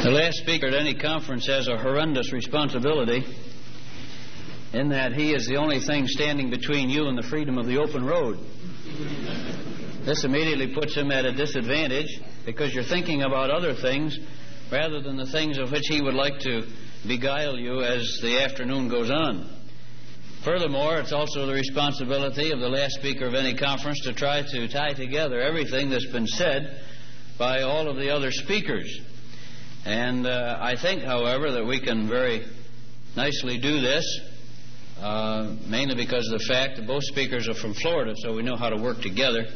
The last speaker at any conference has a horrendous responsibility in that he is the only thing standing between you and the freedom of the open road. This immediately puts him at a disadvantage because you're thinking about other things rather than the things of which he would like to beguile you as the afternoon goes on. Furthermore, it's also the responsibility of the last speaker of any conference to try to tie together everything that's been said by all of the other speakers. And I think, however, that we can very nicely do this, mainly because of the fact that both speakers are from Florida, so we know how to work together.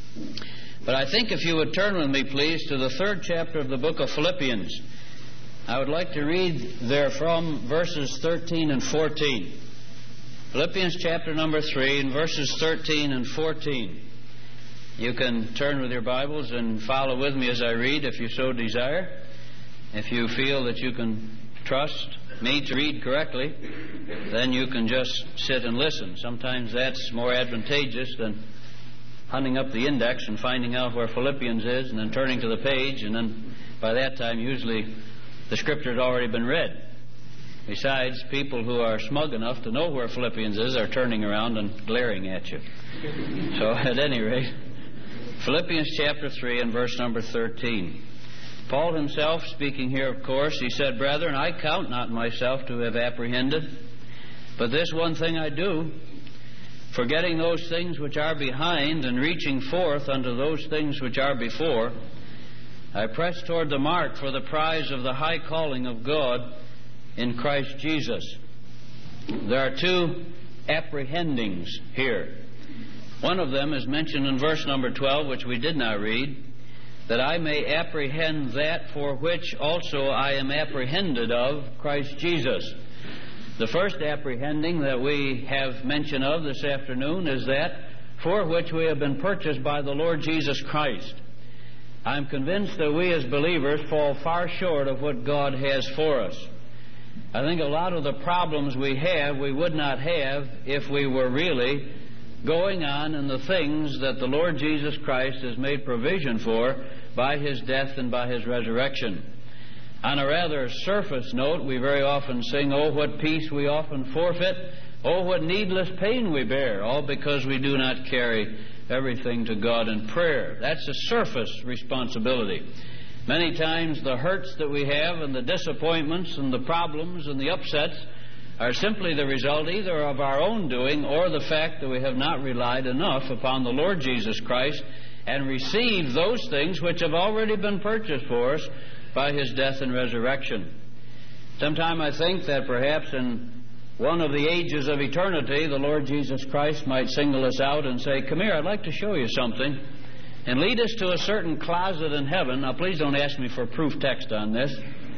But I think if you would turn with me, please, to the 3rd chapter of the book of Philippians. I would like to read therefrom verses 13 and 14. Philippians chapter number 3 and verses 13 and 14. You can turn with your Bibles and follow with me as I read if you so desire. If you feel that you can trust me to read correctly, then you can just sit and listen. Sometimes that's more advantageous than hunting up the index and finding out where Philippians is and then turning to the page, and then by that time usually the scripture has already been read. Besides, people who are smug enough to know where Philippians is are turning around and glaring at you. So at any rate, Philippians chapter 3 and verse number 13. Paul himself, speaking here, of course, he said, "Brethren, I count not myself to have apprehended, but this one thing I do, forgetting those things which are behind and reaching forth unto those things which are before, I press toward the mark for the prize of the high calling of God in Christ Jesus." There are two apprehendings here. One of them is mentioned in verse number 12, which we did not read, that I may apprehend that for which also I am apprehended of Christ Jesus. The first apprehending that we have mention of this afternoon is that for which we have been purchased by the Lord Jesus Christ. I'm convinced that we as believers fall far short of what God has for us. I think a lot of the problems we have, we would not have if we were really going on in the things that the Lord Jesus Christ has made provision for by His death and by His resurrection. On a rather surface note, we very often sing, "Oh, what peace we often forfeit, oh, what needless pain we bear, all because we do not carry everything to God in prayer." That's a surface responsibility. Many times the hurts that we have and the disappointments and the problems and the upsets are simply the result either of our own doing or the fact that we have not relied enough upon the Lord Jesus Christ and received those things which have already been purchased for us by His death and resurrection. Sometime I think that perhaps in one of the ages of eternity, the Lord Jesus Christ might single us out and say, "Come here, I'd like to show you something," and lead us to a certain closet in heaven. Now, please don't ask me for proof text on this.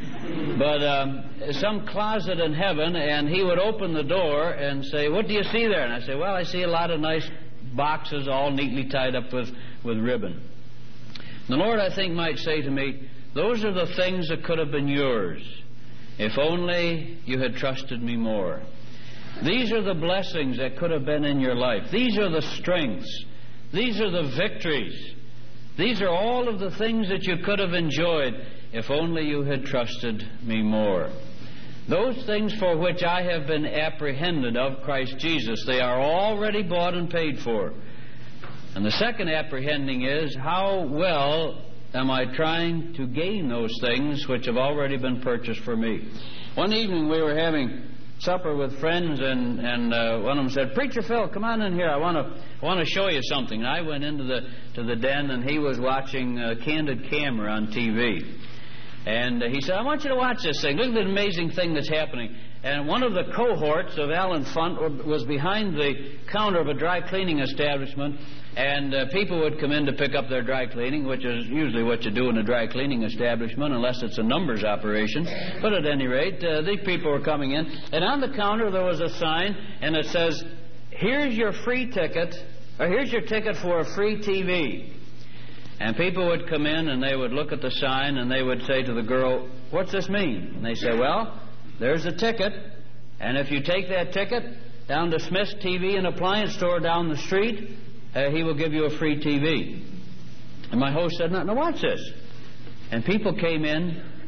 But some closet in heaven, and He would open the door and say, "What do you see there?" And I say, "Well, I see a lot of nice boxes all neatly tied up with ribbon." The Lord, I think, might say to me, "Those are the things that could have been yours if only you had trusted me more. These are the blessings that could have been in your life. These are the strengths. These are the victories. These are all of the things that you could have enjoyed if only you had trusted me more. Those things for which I have been apprehended of Christ Jesus, they are already bought and paid for." And the second apprehending is, how well am I trying to gain those things which have already been purchased for me? One evening we were having supper with friends, and one of them said, "Preacher Phil, come on in here. I want to show you something." And I went into the den, and he was watching Candid Camera on TV. And he said, "I want you to watch this thing. Look at the amazing thing that's happening." And one of the cohorts of Alan Funt was behind the counter of a dry cleaning establishment, and people would come in to pick up their dry cleaning, which is usually what you do in a dry cleaning establishment, unless it's a numbers operation. But at any rate, these people were coming in, and on the counter there was a sign, and it says, "Here's your free ticket," or "Here's your ticket for a free TV." And people would come in and they would look at the sign and they would say to the girl, "What's this mean?" And they say, "Well, there's a ticket, and if you take that ticket down to Smith's TV and Appliance Store down the street, he will give you a free TV." And my host said, "Now watch this." And people came in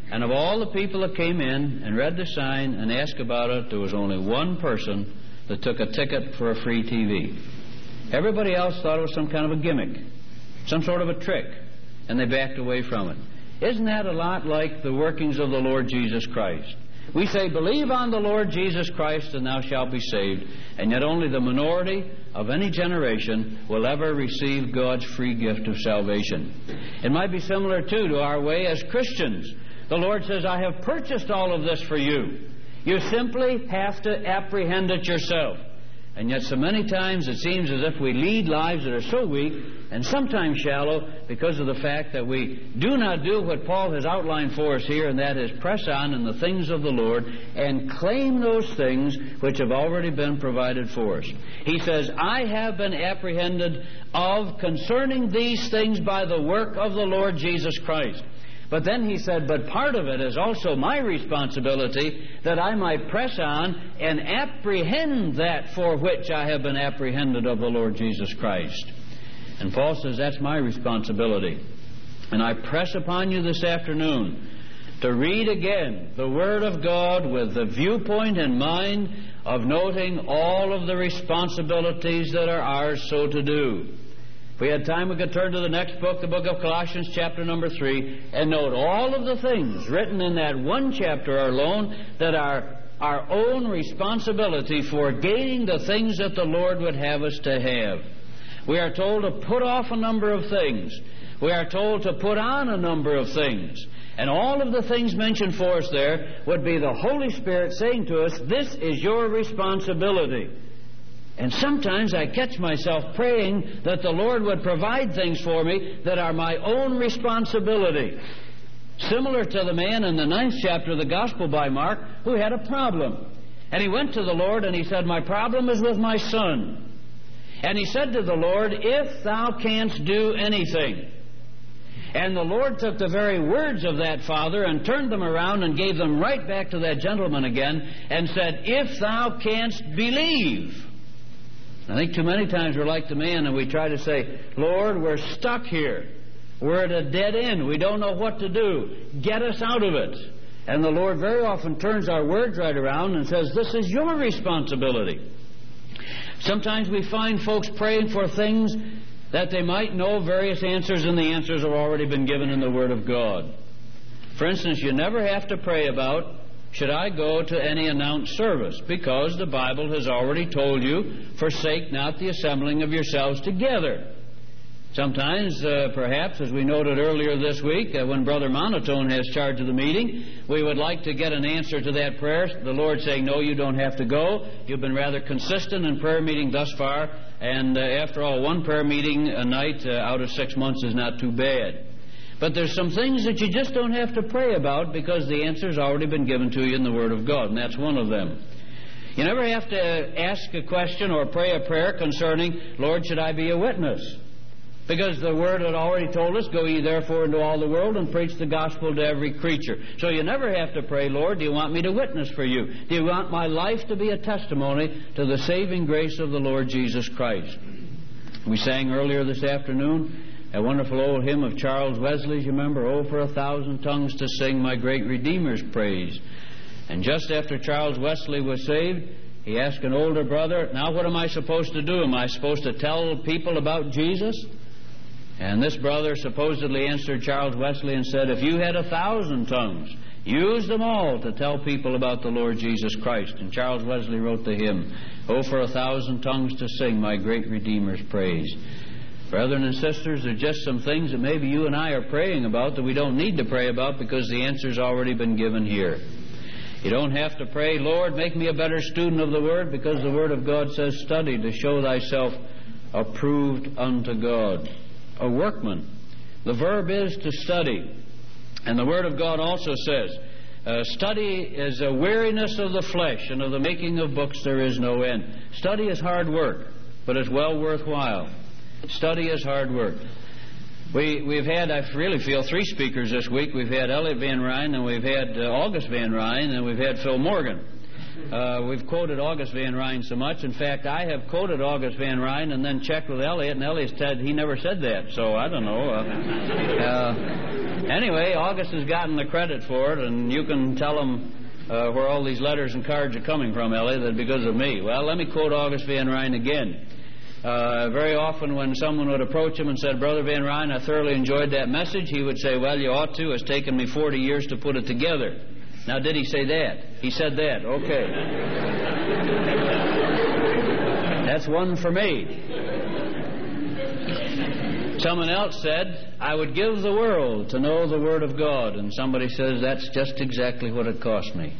And of all the people that came in and read the sign and asked about it, there was only one person that took a ticket for a free TV. Everybody else thought it was some kind of a gimmick, some sort of a trick, and they backed away from it. Isn't that a lot like the workings of the Lord Jesus Christ? We say, believe on the Lord Jesus Christ and thou shalt be saved, and yet only the minority of any generation will ever receive God's free gift of salvation. It might be similar, too, to our way as Christians. The Lord says, I have purchased all of this for you. You simply have to apprehend it yourself. And yet so many times it seems as if we lead lives that are so weak and sometimes shallow because of the fact that we do not do what Paul has outlined for us here, and that is press on in the things of the Lord and claim those things which have already been provided for us. He says, I have been apprehended of concerning these things by the work of the Lord Jesus Christ. But then he said, but part of it is also my responsibility that I might press on and apprehend that for which I have been apprehended of the Lord Jesus Christ. And Paul says that's my responsibility. And I press upon you this afternoon to read again the Word of God with the viewpoint in mind of noting all of the responsibilities that are ours so to do. If we had time, we could turn to the next book, the book of Colossians, chapter number 3, and note all of the things written in that one chapter alone that are our own responsibility for gaining the things that the Lord would have us to have. We are told to put off a number of things. We are told to put on a number of things. And all of the things mentioned for us there would be the Holy Spirit saying to us, this is your responsibility. And sometimes I catch myself praying that the Lord would provide things for me that are my own responsibility. Similar to the man in the 9th chapter of the Gospel by Mark who had a problem. And he went to the Lord and he said, my problem is with my son. And he said to the Lord, if thou canst do anything. And the Lord took the very words of that father and turned them around and gave them right back to that gentleman again and said, if thou canst believe. I think too many times we're like the man and we try to say, Lord, we're stuck here. We're at a dead end. We don't know what to do. Get us out of it. And the Lord very often turns our words right around and says, this is your responsibility. Sometimes we find folks praying for things that they might know various answers, and the answers have already been given in the Word of God. For instance, you never have to pray about, should I go to any announced service? Because the Bible has already told you, forsake not the assembling of yourselves together. Sometimes, perhaps, as we noted earlier this week, when Brother Monotone has charge of the meeting, we would like to get an answer to that prayer. The Lord saying, no, you don't have to go. You've been rather consistent in prayer meeting thus far, and after all, one prayer meeting a night out of 6 months is not too bad. But there's some things that you just don't have to pray about because the answer's already been given to you in the Word of God, and that's one of them. You never have to ask a question or pray a prayer concerning, Lord, should I be a witness? Because the Word had already told us, go ye therefore into all the world and preach the gospel to every creature. So you never have to pray, Lord, do you want me to witness for you? Do you want my life to be a testimony to the saving grace of the Lord Jesus Christ? We sang earlier this afternoon a wonderful old hymn of Charles Wesley's, you remember, oh, for 1,000 tongues to sing my great Redeemer's praise. And just after Charles Wesley was saved, he asked an older brother, now what am I supposed to do? Am I supposed to tell people about Jesus? And this brother supposedly answered Charles Wesley and said, if you had 1,000 tongues, use them all to tell people about the Lord Jesus Christ. And Charles Wesley wrote the hymn, oh, for 1,000 tongues to sing my great Redeemer's praise. Brethren and sisters, there are just some things that maybe you and I are praying about that we don't need to pray about because the answer's already been given here. You don't have to pray, Lord, make me a better student of the Word, because the Word of God says, study to show thyself approved unto God. A workman. The verb is to study. And the Word of God also says, study is a weariness of the flesh, and of the making of books there is no end. Study is hard work, but it's well worthwhile. Study is hard work. We've had, I really feel, 3 speakers this week. We've had Elliot Van Ryn, and we've had August Van Ryn, and we've had Phil Morgan. We've quoted August Van Ryn so much. In fact, I have quoted August Van Ryn and then checked with Elliot, and Elliot said he never said that. So I don't know. Anyway, August has gotten the credit for it, and you can tell him where all these letters and cards are coming from, Ellie, that because of me. Well, let me quote August Van Ryn again. Very often when someone would approach him and said, Brother Van Ryn, I thoroughly enjoyed that message, he would say, well, you ought to. It's taken me 40 years to put it together. Now, did he say that? He said that. Okay. That's one for me. Someone else said, I would give the world to know the Word of God. And somebody says, that's just exactly what it cost me.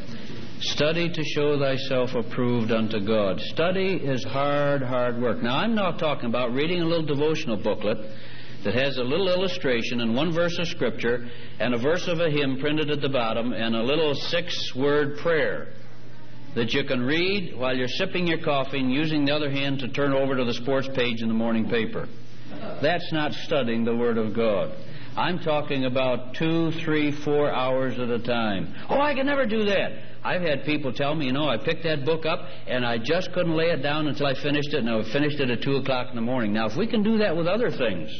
Study to show thyself approved unto God. Study is hard, hard work. Now, I'm not talking about reading a little devotional booklet that has a little illustration and one verse of Scripture and a verse of a hymn printed at the bottom and a little 6-word prayer that you can read while you're sipping your coffee and using the other hand to turn over to the sports page in the morning paper. That's not studying the Word of God. I'm talking about 2, 3, 4 hours at a time. Oh, I can never do that. I've had people tell me, I picked that book up and I just couldn't lay it down until I finished it, and I finished it at 2 o'clock in the morning. Now, if we can do that with other things,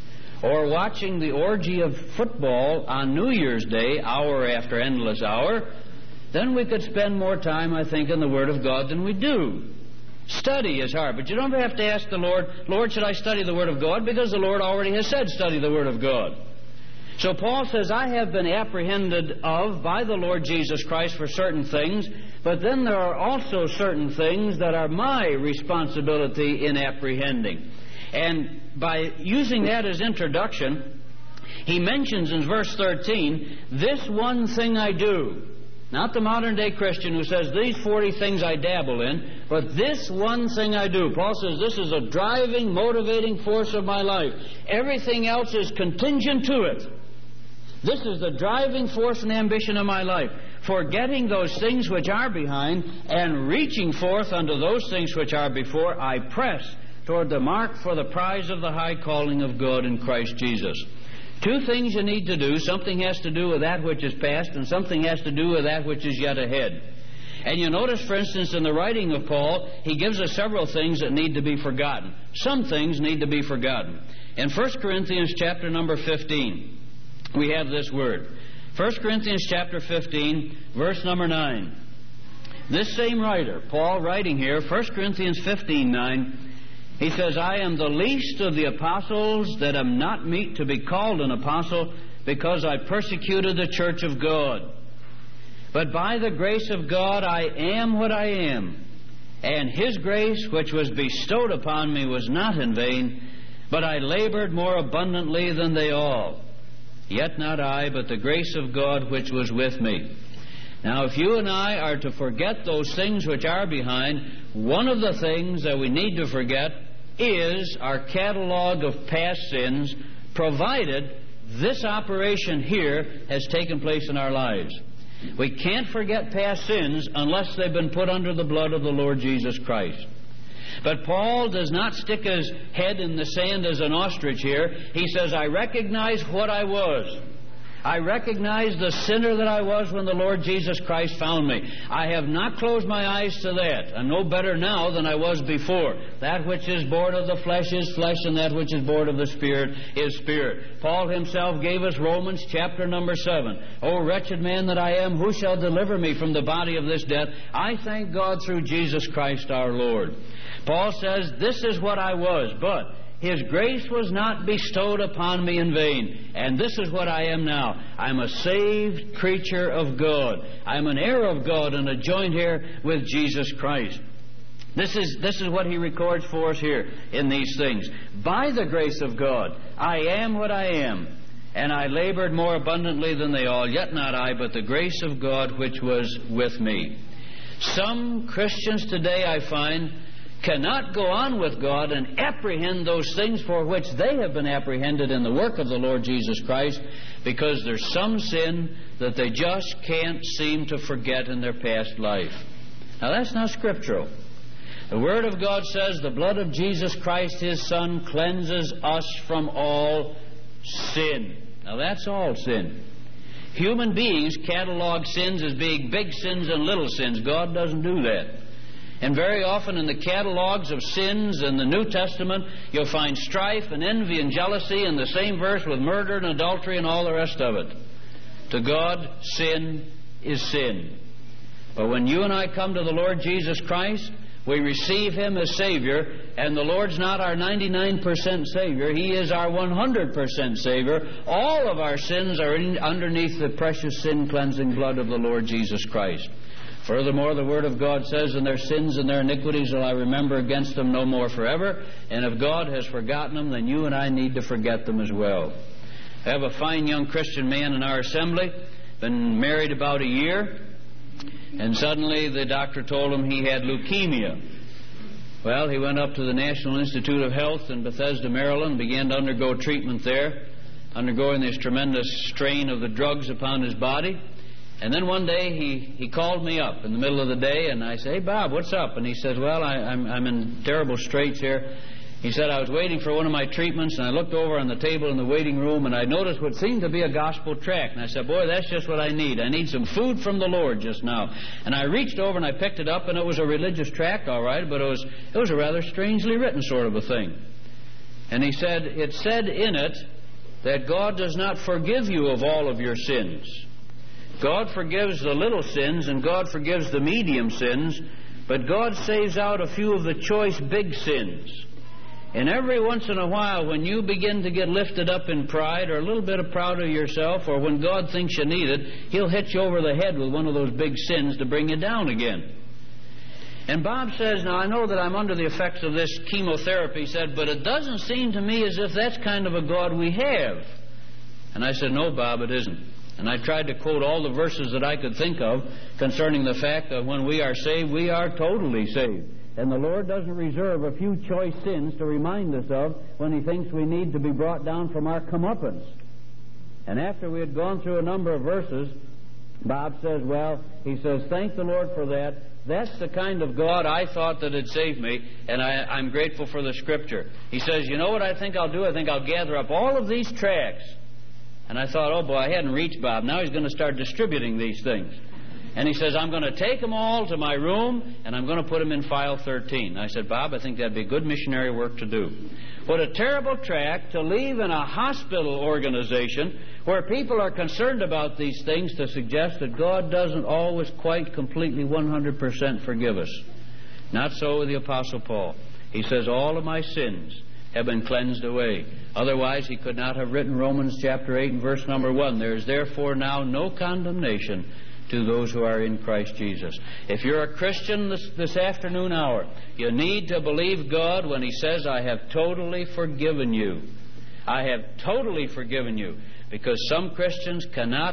or watching the orgy of football on New Year's Day, hour after endless hour, then we could spend more time, I think, in the Word of God than we do. Study is hard, but you don't have to ask the Lord, Lord, should I study the Word of God? Because the Lord already has said, study the Word of God. So Paul says, I have been apprehended of by the Lord Jesus Christ for certain things, but then there are also certain things that are my responsibility in apprehending. And by using that as introduction, he mentions in verse 13, this one thing I do. Not the modern-day Christian who says, these 40 things I dabble in, but this one thing I do. Paul says, this is a driving, motivating force of my life. Everything else is contingent to it. This is the driving force and ambition of my life. Forgetting those things which are behind and reaching forth unto those things which are before, I press toward the mark for the prize of the high calling of God in Christ Jesus. 2 things you need to do. Something has to do with that which is past, and something has to do with that which is yet ahead. And you notice, for instance, in the writing of Paul, he gives us several things that need to be forgotten. Some things need to be forgotten. In 1 Corinthians chapter number 15, we have this word. 1 Corinthians chapter 15, verse number 9. This same writer, Paul, writing here, 1 Corinthians 15:9, he says, I am the least of the apostles, that am not meet to be called an apostle, because I persecuted the church of God. But by the grace of God I am what I am. And His grace, which was bestowed upon me, was not in vain, but I labored more abundantly than they all. Yet not I, but the grace of God which was with me. Now, if you and I are to forget those things which are behind, one of the things that we need to forget is our catalog of past sins, provided this operation here has taken place in our lives. We can't forget past sins unless they've been put under the blood of the Lord Jesus Christ. But Paul does not stick his head in the sand as an ostrich here. He says, I recognize what I was. I recognize the sinner that I was when the Lord Jesus Christ found me. I have not closed my eyes to that. I'm no better now than I was before. That which is born of the flesh is flesh, and that which is born of the Spirit is spirit. Paul himself gave us Romans chapter number 7. O wretched man that I am, who shall deliver me from the body of this death? I thank God through Jesus Christ our Lord. Paul says, this is what I was, but His grace was not bestowed upon me in vain. And this is what I am now. I'm a saved creature of God. I'm an heir of God and a joint heir with Jesus Christ. This is what he records for us here in these things. By the grace of God, I am what I am. And I labored more abundantly than they all. Yet not I, but the grace of God which was with me. Some Christians today, I find, cannot go on with God and apprehend those things for which they have been apprehended in the work of the Lord Jesus Christ, because there's some sin that they just can't seem to forget in their past life. Now, that's not scriptural. The Word of God says the blood of Jesus Christ, His Son, cleanses us from all sin. Now, that's all sin. Human beings catalog sins as being big sins and little sins. God doesn't do that. And very often in the catalogs of sins in the New Testament, you'll find strife and envy and jealousy in the same verse with murder and adultery and all the rest of it. To God, sin is sin. But when you and I come to the Lord Jesus Christ, we receive Him as Savior, and the Lord's not our 99% Savior. He is our 100% Savior. All of our sins are underneath the precious sin-cleansing blood of the Lord Jesus Christ. Furthermore, the Word of God says, "And their sins and their iniquities will I remember against them no more forever." And if God has forgotten them, then you and I need to forget them as well. I have a fine young Christian man in our assembly, been married about a year, and suddenly the doctor told him he had leukemia. Well, he went up to the National Institute of Health in Bethesda, Maryland, began to undergo treatment there, undergoing this tremendous strain of the drugs upon his body. And then one day he called me up in the middle of the day, and I said, "Hey, Bob, what's up?" And he says, "Well, I'm in terrible straits here." He said, "I was waiting for one of my treatments, and I looked over on the table in the waiting room, and I noticed what seemed to be a gospel tract. And I said, boy, that's just what I need. I need some food from the Lord just now." And I reached over and I picked it up, and it was a religious tract, all right, but it was a rather strangely written sort of a thing. And he said, it said in it that God does not forgive you of all of your sins. God forgives the little sins, and God forgives the medium sins, but God saves out a few of the choice big sins. And every once in a while, when you begin to get lifted up in pride, or a little bit of proud of yourself, or when God thinks you need it, He'll hit you over the head with one of those big sins to bring you down again. And Bob says, "Now, I know that I'm under the effects of this chemotherapy," he said, "but it doesn't seem to me as if that's kind of a God we have." And I said, "No, Bob, it isn't." And I tried to quote all the verses that I could think of concerning the fact that when we are saved, we are totally saved. And the Lord doesn't reserve a few choice sins to remind us of when He thinks we need to be brought down from our comeuppance. And after we had gone through a number of verses, Bob says, he says, "Thank the Lord for that. That's the kind of God I thought that had saved me, and I'm grateful for the Scripture." He says, "You know what I think I'll do? I think I'll gather up all of these tracts." And I thought, oh boy, I hadn't reached Bob. Now he's going to start distributing these things. And he says, "I'm going to take them all to my room, and I'm going to put them in file 13. I said, "Bob, I think that'd be good missionary work to do." What a terrible tract to leave in a hospital organization where people are concerned about these things to suggest that God doesn't always quite completely 100% forgive us. Not so with the Apostle Paul. He says, "All of my sins have been cleansed away." Otherwise, he could not have written Romans chapter 8 and verse number 1. "There is therefore now no condemnation to those who are in Christ Jesus." If you're a Christian this afternoon hour, you need to believe God when He says, "I have totally forgiven you." I have totally forgiven you. Because some Christians cannot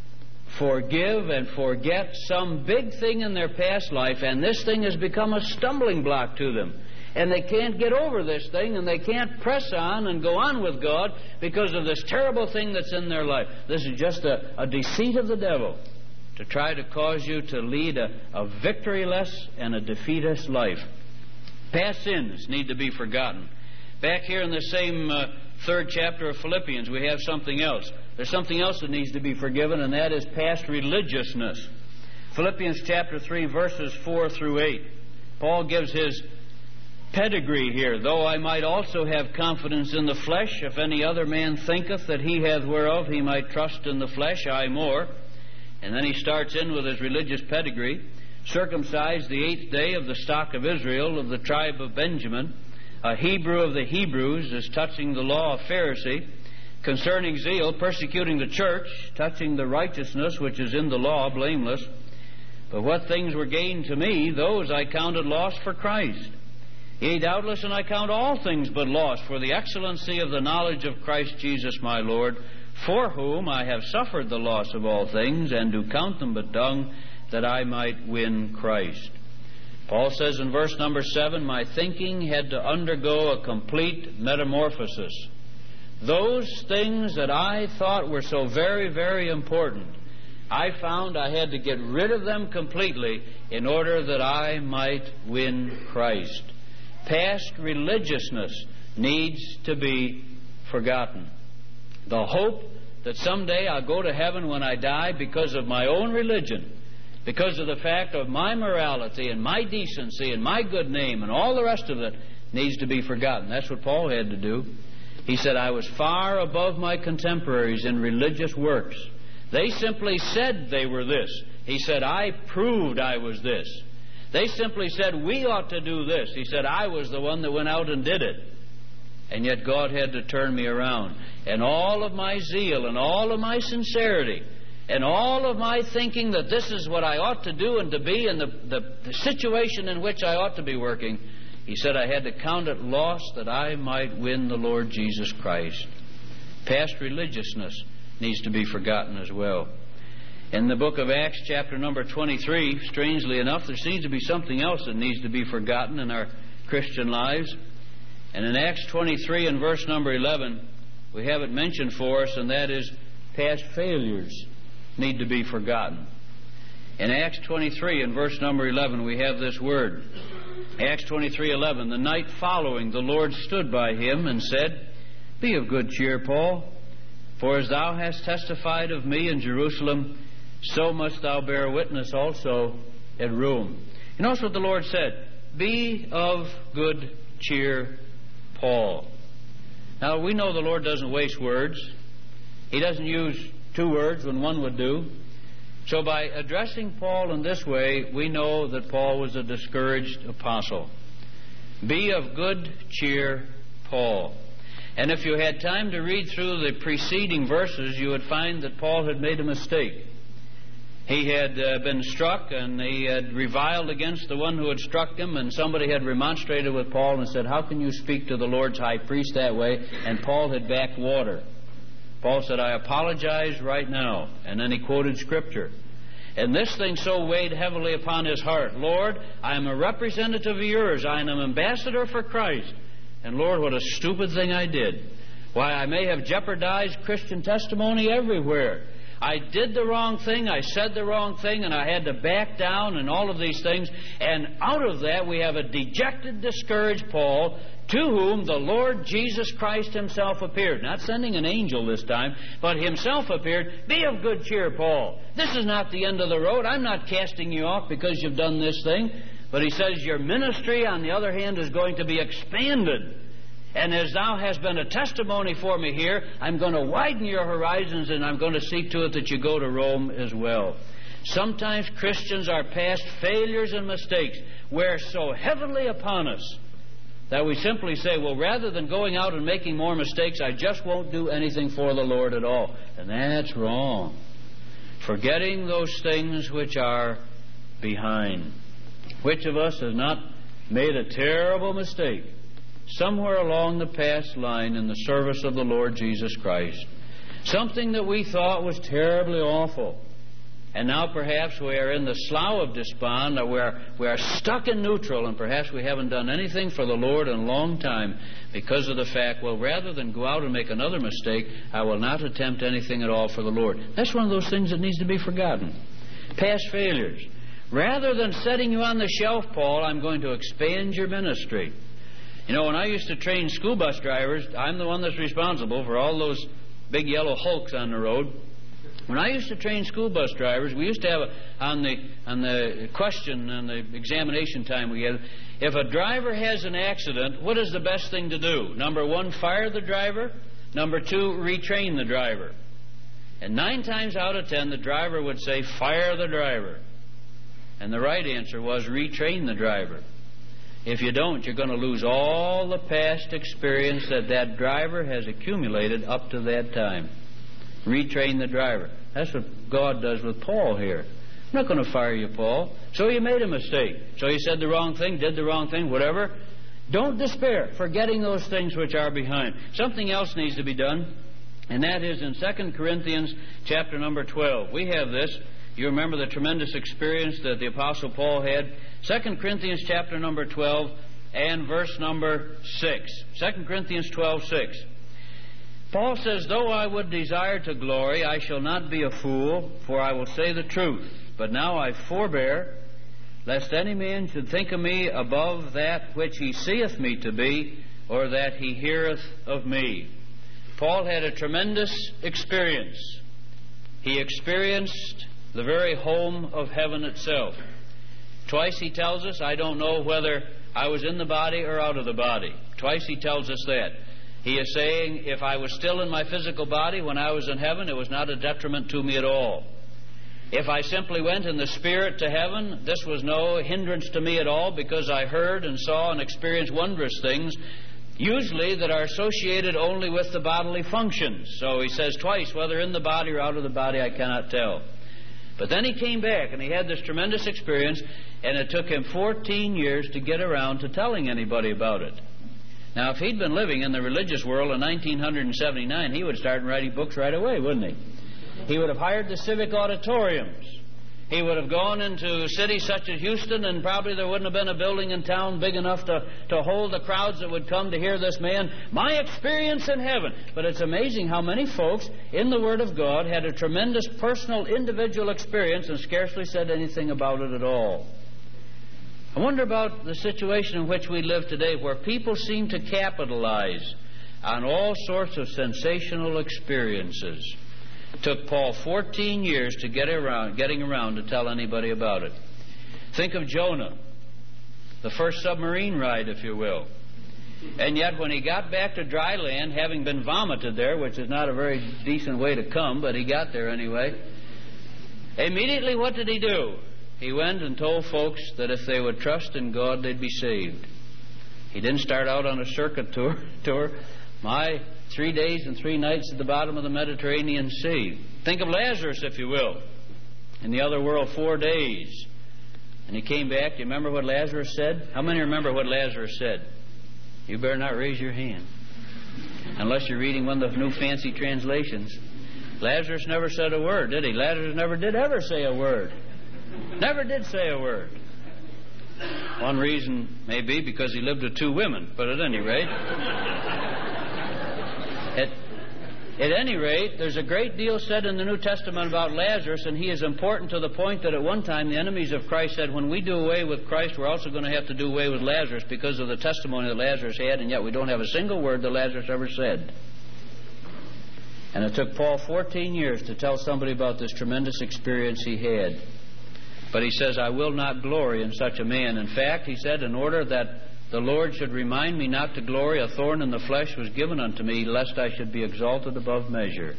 forgive and forget some big thing in their past life, and this thing has become a stumbling block to them. And they can't get over this thing, and they can't press on and go on with God because of this terrible thing that's in their life. This is just a deceit of the devil to try to cause you to lead a victoryless and a defeatist life. Past sins need to be forgotten. Back here in the same third chapter of Philippians, we have something else. There's something else that needs to be forgiven, and that is past religiousness. Philippians chapter 3, verses 4 through 8. Paul gives his pedigree here. "Though I might also have confidence in the flesh, if any other man thinketh that he hath whereof he might trust in the flesh, I more." And then he starts in with his religious pedigree. "Circumcised the 8th day of the stock of Israel, of the tribe of Benjamin, a Hebrew of the Hebrews, as touching the law of Pharisee, concerning zeal, persecuting the church, touching the righteousness which is in the law, blameless. But what things were gained to me, those I counted loss for Christ. Yea, doubtless, and I count all things but loss for the excellency of the knowledge of Christ Jesus my Lord, for whom I have suffered the loss of all things, and do count them but dung, that I might win Christ." Paul says in verse number 7, "My thinking had to undergo a complete metamorphosis." Those things that I thought were so very, very important, I found I had to get rid of them completely in order that I might win Christ. Past religiousness needs to be forgotten. The hope that someday I'll go to heaven when I die because of my own religion, because of the fact of my morality and my decency and my good name and all the rest of it needs to be forgotten. That's what Paul had to do. He said, I was far above my contemporaries in religious works. They simply said they were this. He said, I proved I was this. They simply said, we ought to do this. He said, I was the one that went out and did it. And yet God had to turn me around. And all of my zeal and all of my sincerity and all of my thinking that this is what I ought to do and to be and the situation in which I ought to be working, he said I had to count it loss that I might win the Lord Jesus Christ. Past religiousness needs to be forgotten as well. In the book of Acts, chapter number 23, strangely enough, there seems to be something else that needs to be forgotten in our Christian lives. And in Acts 23 and verse number 11, we have it mentioned for us, and that is past failures need to be forgotten. In Acts 23 and verse number 11, we have this word. Acts 23:11, the night following, the Lord stood by him and said, Be of good cheer, Paul, for as thou hast testified of me in Jerusalem, so must thou bear witness also at Rome. You notice what the Lord said, Be of good cheer, Paul. Now, we know the Lord doesn't waste words. He doesn't use two words when one would do. So by addressing Paul in this way, we know that Paul was a discouraged apostle. Be of good cheer, Paul. And if you had time to read through the preceding verses, you would find that Paul had made a mistake. He had been struck, and he had reviled against the one who had struck him, and somebody had remonstrated with Paul and said, How can you speak to the Lord's high priest that way? And Paul had backed water. Paul said, I apologize right now. And then he quoted Scripture. And this thing so weighed heavily upon his heart. Lord, I am a representative of yours. I am an ambassador for Christ. And Lord, what a stupid thing I did. Why, I may have jeopardized Christian testimony everywhere. I did the wrong thing, I said the wrong thing, and I had to back down and all of these things. And out of that we have a dejected, discouraged Paul, to whom the Lord Jesus Christ himself appeared. Not sending an angel this time, but himself appeared. Be of good cheer, Paul. This is not the end of the road. I'm not casting you off because you've done this thing. But he says your ministry, on the other hand, is going to be expanded. And as thou hast been a testimony for me here, I'm going to widen your horizons, and I'm going to see to it that you go to Rome as well. Sometimes Christians are past failures and mistakes wear so heavily upon us that we simply say, well, rather than going out and making more mistakes, I just won't do anything for the Lord at all. And that's wrong. Forgetting those things which are behind. Which of us has not made a terrible mistake somewhere along the past line in the service of the Lord Jesus Christ? Something that we thought was terribly awful. And now perhaps we are in the slough of despond, or we are stuck in neutral, and perhaps we haven't done anything for the Lord in a long time because of the fact, well, rather than go out and make another mistake, I will not attempt anything at all for the Lord. That's one of those things that needs to be forgotten. Past failures. Rather than setting you on the shelf, Paul, I'm going to expand your ministry. You know, when I used to train school bus drivers, I'm the one that's responsible for all those big yellow hulks on the road. When I used to train school bus drivers, we used to have on the question and the examination time we had, if a driver has an accident, what is the best thing to do? Number one, fire the driver. Number two, retrain the driver. And 9 times out of 10, the driver would say, fire the driver. And the right answer was, retrain the driver. If you don't, you're going to lose all the past experience that driver has accumulated up to that time. Retrain the driver. That's what God does with Paul here. I'm not going to fire you, Paul. So you made a mistake. So you said the wrong thing, did the wrong thing, whatever. Don't despair, forgetting those things which are behind. Something else needs to be done, and that is in 2 Corinthians chapter number 12. We have this. You remember the tremendous experience that the Apostle Paul had. 2 Corinthians chapter number 12 and verse number 6. 2 Corinthians 12:6. Paul says, Though I would desire to glory, I shall not be a fool, for I will say the truth. But now I forbear, lest any man should think of me above that which he seeth me to be, or that he heareth of me. Paul had a tremendous experience. He experienced the very home of heaven itself. Twice he tells us, I don't know whether I was in the body or out of the body. Twice he tells us that. He is saying, if I was still in my physical body when I was in heaven, it was not a detriment to me at all. If I simply went in the Spirit to heaven, this was no hindrance to me at all, because I heard and saw and experienced wondrous things, usually that are associated only with the bodily functions. So he says twice, whether in the body or out of the body, I cannot tell. But then he came back and he had this tremendous experience, and it took him 14 years to get around to telling anybody about it. Now, if he'd been living in the religious world in 1979, he would start writing books right away, wouldn't he? He would have hired the civic auditoriums. He would have gone into cities such as Houston, and probably there wouldn't have been a building in town big enough to hold the crowds that would come to hear this man. My experience in heaven. But it's amazing how many folks in the Word of God had a tremendous personal, individual experience and scarcely said anything about it at all. I wonder about the situation in which we live today, where people seem to capitalize on all sorts of sensational experiences. It took Paul 14 years to getting around to tell anybody about it. Think of Jonah, the first submarine ride, if you will. And yet when he got back to dry land, having been vomited there, which is not a very decent way to come, but he got there anyway, immediately what did he do? He went and told folks that if they would trust in God, they'd be saved. He didn't start out on a circuit tour. My 3 days and 3 nights at the bottom of the Mediterranean Sea. Think of Lazarus, if you will. In the other world, 4 days. And he came back. Do you remember what Lazarus said? How many remember what Lazarus said? You better not raise your hand. Unless you're reading one of the new fancy translations. Lazarus never said a word, did he? Lazarus never did ever say a word. Never did say a word. One reason may be because he lived with 2 women, but at any rate... At any rate, there's a great deal said in the New Testament about Lazarus, and he is important to the point that at one time the enemies of Christ said, when we do away with Christ, we're also going to have to do away with Lazarus because of the testimony that Lazarus had, and yet we don't have a single word that Lazarus ever said. And it took Paul 14 years to tell somebody about this tremendous experience he had. But he says, I will not glory in such a man. In fact, he said, in order that the Lord should remind me not to glory, a thorn in the flesh was given unto me, lest I should be exalted above measure.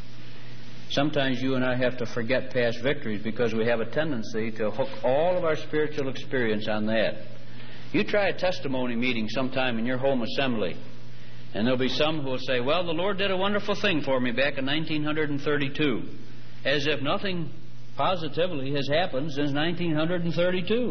Sometimes you and I have to forget past victories because we have a tendency to hook all of our spiritual experience on that. You try a testimony meeting sometime in your home assembly, and there'll be some who will say, well, the Lord did a wonderful thing for me back in 1932, as if nothing positively has happened since 1932.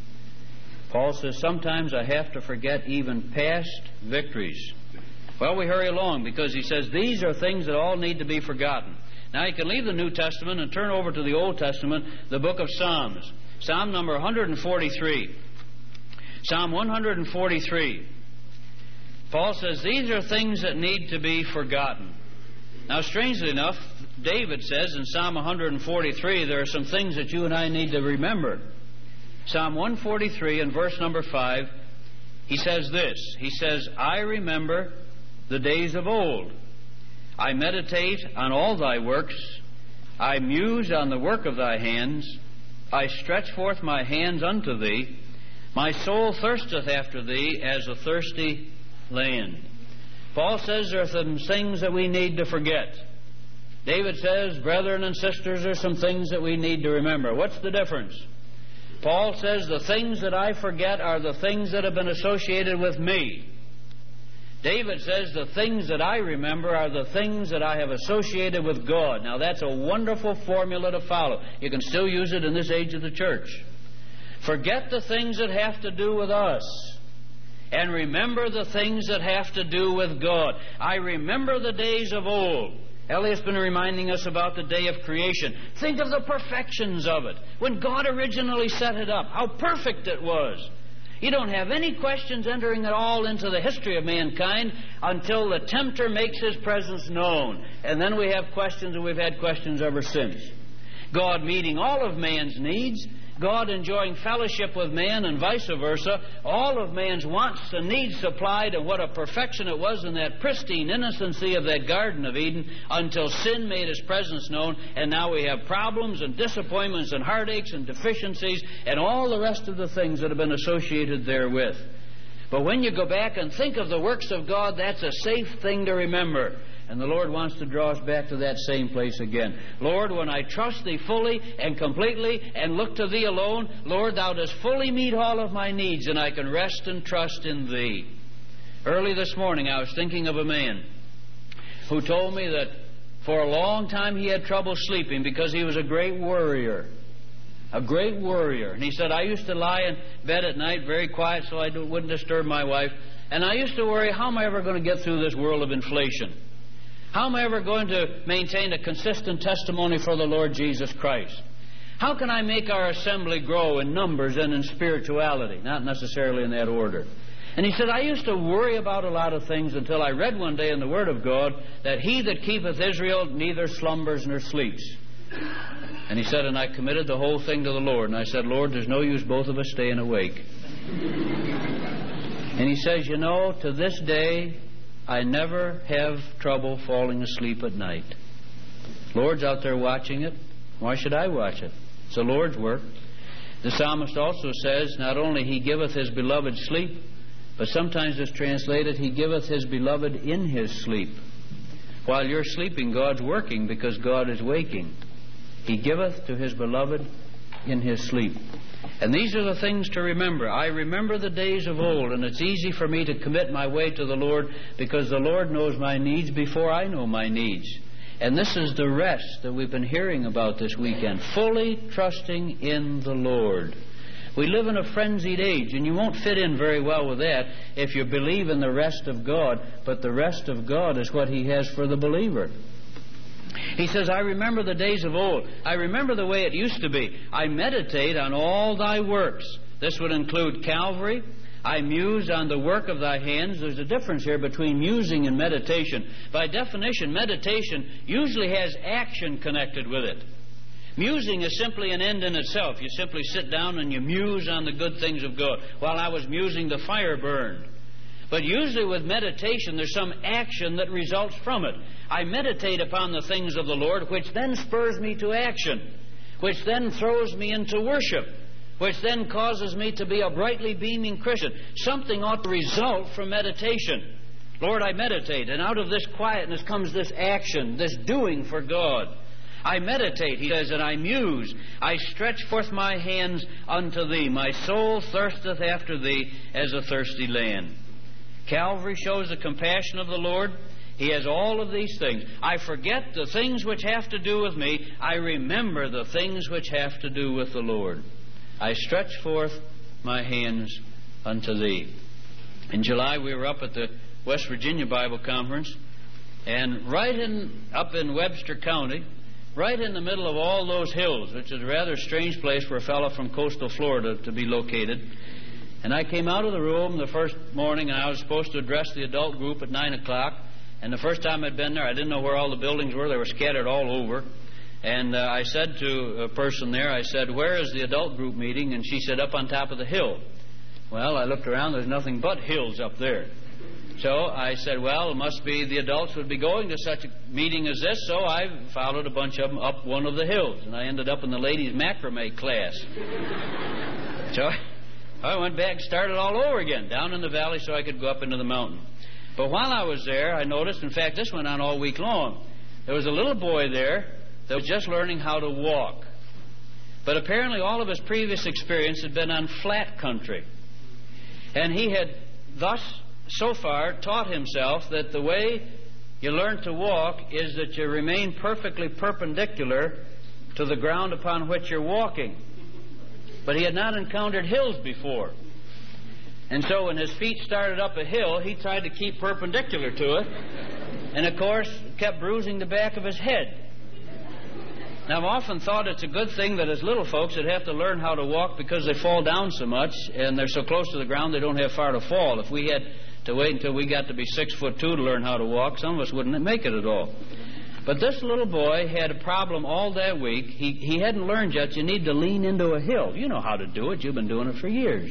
Paul says, sometimes I have to forget even past victories. Well, we hurry along because he says these are things that all need to be forgotten. Now you can leave the New Testament and turn over to the Old Testament, the book of Psalms. Psalm number 143. Psalm 143. Paul says these are things that need to be forgotten. Now, strangely enough, David says in Psalm 143, there are some things that you and I need to remember. Psalm 143 and verse number 5, he says this. He says, I remember the days of old. I meditate on all thy works. I muse on the work of thy hands. I stretch forth my hands unto thee. My soul thirsteth after thee as a thirsty land. Paul says there are some things that we need to forget. David says, brethren and sisters, there are some things that we need to remember. What's the difference? Paul says the things that I forget are the things that have been associated with me. David says the things that I remember are the things that I have associated with God. Now that's a wonderful formula to follow. You can still use it in this age of the church. Forget the things that have to do with us, and remember the things that have to do with God. I remember the days of old. Eliot's been reminding us about the day of creation. Think of the perfections of it. When God originally set it up, how perfect it was. You don't have any questions entering at all into the history of mankind until the tempter makes his presence known. And then we have questions, and we've had questions ever since. God meeting all of man's needs, God enjoying fellowship with man and vice versa, all of man's wants and needs supplied, and what a perfection it was in that pristine innocency of that Garden of Eden until sin made His presence known, and now we have problems and disappointments and heartaches and deficiencies and all the rest of the things that have been associated therewith. But when you go back and think of the works of God, that's a safe thing to remember. And the Lord wants to draw us back to that same place again. Lord, when I trust Thee fully and completely and look to Thee alone, Lord, Thou dost fully meet all of my needs, and I can rest and trust in Thee. Early this morning I was thinking of a man who told me that for a long time he had trouble sleeping because he was a great worrier. A great worrier. And he said, I used to lie in bed at night very quiet so I wouldn't disturb my wife, and I used to worry, how am I ever going to get through this world of inflation? How am I ever going to maintain a consistent testimony for the Lord Jesus Christ? How can I make our assembly grow in numbers and in spirituality? Not necessarily in that order. And he said, I used to worry about a lot of things until I read one day in the Word of God that He that keepeth Israel neither slumbers nor sleeps. And he said, and I committed the whole thing to the Lord. And I said, Lord, there's no use both of us staying awake. And he says, you know, to this day, I never have trouble falling asleep at night. Lord's out there watching it. Why should I watch it? It's the Lord's work. The psalmist also says, not only He giveth His beloved sleep, but sometimes it's translated, He giveth His beloved in His sleep. While you're sleeping, God's working because God is waking. He giveth to His beloved in His sleep. And these are the things to remember. I remember the days of old, and it's easy for me to commit my way to the Lord because the Lord knows my needs before I know my needs. And this is the rest that we've been hearing about this weekend, fully trusting in the Lord. We live in a frenzied age, and you won't fit in very well with that if you believe in the rest of God, but the rest of God is what He has for the believer. He says, I remember the days of old. I remember the way it used to be. I meditate on all Thy works. This would include Calvary. I muse on the work of Thy hands. There's a difference here between musing and meditation. By definition, meditation usually has action connected with it. Musing is simply an end in itself. You simply sit down and you muse on the good things of God. While I was musing, the fire burned. But usually with meditation, there's some action that results from it. I meditate upon the things of the Lord, which then spurs me to action, which then throws me into worship, which then causes me to be a brightly beaming Christian. Something ought to result from meditation. Lord, I meditate, and out of this quietness comes this action, this doing for God. I meditate, he says, and I muse. I stretch forth my hands unto Thee. My soul thirsteth after Thee as a thirsty land. Calvary shows the compassion of the Lord. He has all of these things. I forget the things which have to do with me. I remember the things which have to do with the Lord. I stretch forth my hands unto Thee. In July, we were up at the West Virginia Bible Conference, and up in Webster County, right in the middle of all those hills, which is a rather strange place for a fellow from coastal Florida to be located. And I came out of the room the first morning, and I was supposed to address the adult group at 9 o'clock. And the first time I'd been there, I didn't know where all the buildings were. They were scattered all over. And I said to a person there, I said, where is the adult group meeting? And she said, up on top of the hill. Well, I looked around. There's nothing but hills up there. So I said, well, it must be the adults would be going to such a meeting as this. So I followed a bunch of them up one of the hills. And I ended up in the ladies' macrame class. So I went back and started all over again, down in the valley so I could go up into the mountain. But while I was there, I noticed, in fact, this went on all week long, there was a little boy there that was just learning how to walk. But apparently all of his previous experience had been on flat country. And he had thus, so far, taught himself that the way you learn to walk is that you remain perfectly perpendicular to the ground upon which you're walking. But he had not encountered hills before. And so when his feet started up a hill, he tried to keep perpendicular to it. And, of course, kept bruising the back of his head. Now, I've often thought it's a good thing that as little folks that have to learn how to walk because they fall down so much and they're so close to the ground they don't have far to fall. If we had to wait until we got to be 6'2" to learn how to walk, some of us wouldn't make it at all. But this little boy had a problem all that week. He hadn't learned yet you need to lean into a hill. You know how to do it. You've been doing it for years.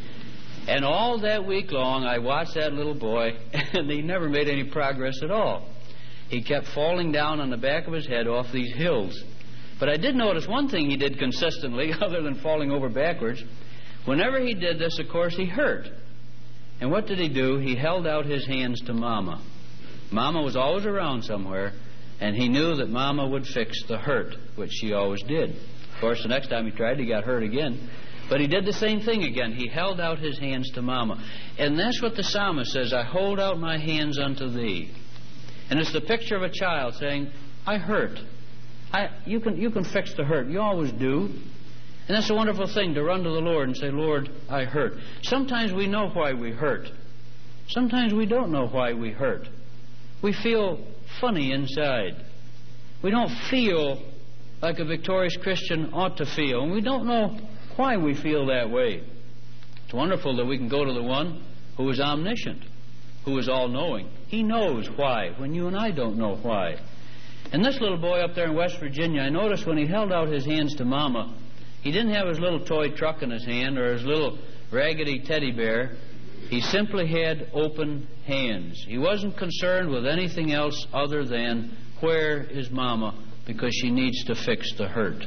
And all that week long, I watched that little boy, and he never made any progress at all. He kept falling down on the back of his head off these hills. But I did notice one thing he did consistently, other than falling over backwards. Whenever he did this, of course, he hurt. And what did he do? He held out his hands to Mama. Mama was always around somewhere, and he knew that Mama would fix the hurt, which she always did. Of course, the next time he tried, he got hurt again. But he did the same thing again. He held out his hands to Mama. And that's what the psalmist says, I hold out my hands unto thee. And it's the picture of a child saying, I hurt. You can fix the hurt. You always do. And that's a wonderful thing, to run to the Lord and say, Lord, I hurt. Sometimes we know why we hurt. Sometimes we don't know why we hurt. We feel funny inside. We don't feel like a victorious Christian ought to feel. And we don't know why we feel that way. It's wonderful that we can go to the one who is omniscient, who is all-knowing. He knows why, when you and I don't know why. And this little boy up there in West Virginia, I noticed when he held out his hands to Mama, he didn't have his little toy truck in his hand or his little raggedy teddy bear. He simply had open hands. He wasn't concerned with anything else other than, where is Mama? Because she needs to fix the hurt.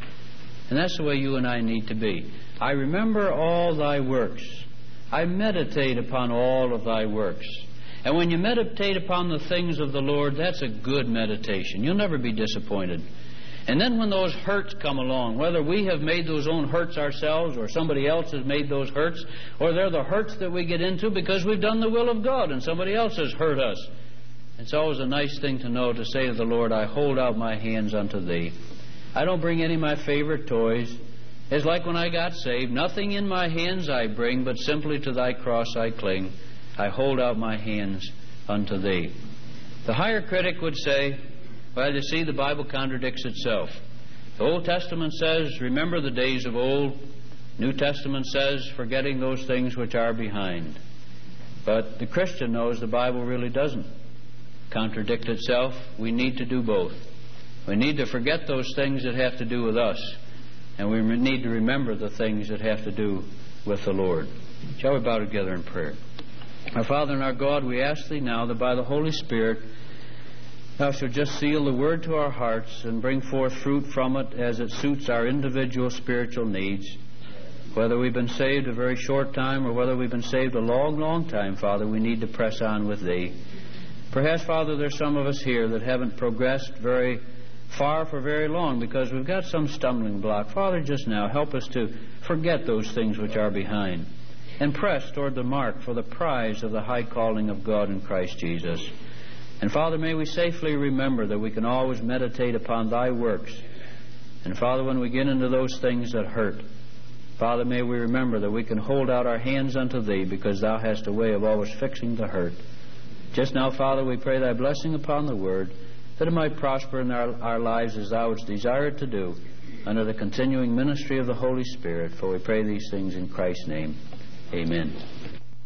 And that's the way you and I need to be. I remember all thy works. I meditate upon all of thy works. And when you meditate upon the things of the Lord, that's a good meditation. You'll never be disappointed. And then when those hurts come along, whether we have made those own hurts ourselves or somebody else has made those hurts, or they're the hurts that we get into because we've done the will of God and somebody else has hurt us, it's always a nice thing to know, to say to the Lord, I hold out my hands unto thee. I don't bring any of my favorite toys. It's like when I got saved. Nothing in my hands I bring, but simply to thy cross I cling. I hold out my hands unto thee. The higher critic would say, well, you see, the Bible contradicts itself. The Old Testament says, remember the days of old. New Testament says, forgetting those things which are behind. But the Christian knows the Bible really doesn't contradict itself. We need to do both. We need to forget those things that have to do with us, and we need to remember the things that have to do with the Lord. Shall we bow together in prayer? Our Father and our God, we ask Thee now that by the Holy Spirit Thou shalt just seal the Word to our hearts and bring forth fruit from it as it suits our individual spiritual needs. Whether we've been saved a very short time or whether we've been saved a long, long time, Father, we need to press on with Thee. Perhaps, Father, there's some of us here that haven't progressed very far for very long because we've got some stumbling block. Father, just now, help us to forget those things which are behind and press toward the mark for the prize of the high calling of God in Christ Jesus. And Father, may we safely remember that we can always meditate upon Thy works. And Father, when we get into those things that hurt, Father, may we remember that we can hold out our hands unto Thee because Thou hast a way of always fixing the hurt. Just now, Father, we pray Thy blessing upon the Word, that it might prosper in our lives as Thou wouldst desire it to do, under the continuing ministry of the Holy Spirit. For we pray these things in Christ's name. Amen.